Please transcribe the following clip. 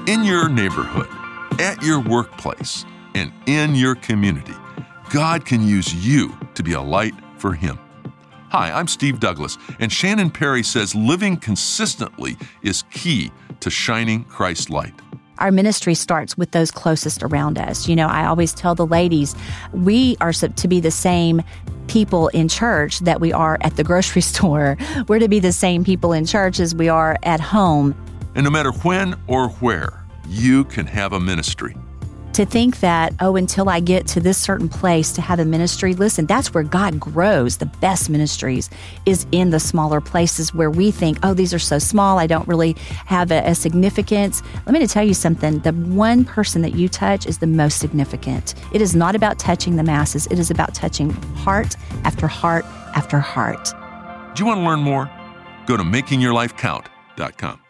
In your neighborhood, at your workplace, and in your community, God can use you to be a light for Him. Hi, I'm Steve Douglas, and Shannon Perry says living consistently is key to shining Christ's light. Our ministry starts with those closest around us. I always tell the ladies, we are to be the same people in church that we are at the grocery store. We're to be the same people in church as we are at home. And no matter when or where, you can have a ministry. To think that, until I get to this certain place to have a ministry, listen, that's where God grows. The best ministries is in the smaller places where we think, these are so small, I don't really have a significance. Let me tell you something. The one person that you touch is the most significant. It is not about touching the masses. It is about touching heart after heart after heart. Do you want to learn more? Go to makingyourlifecount.com.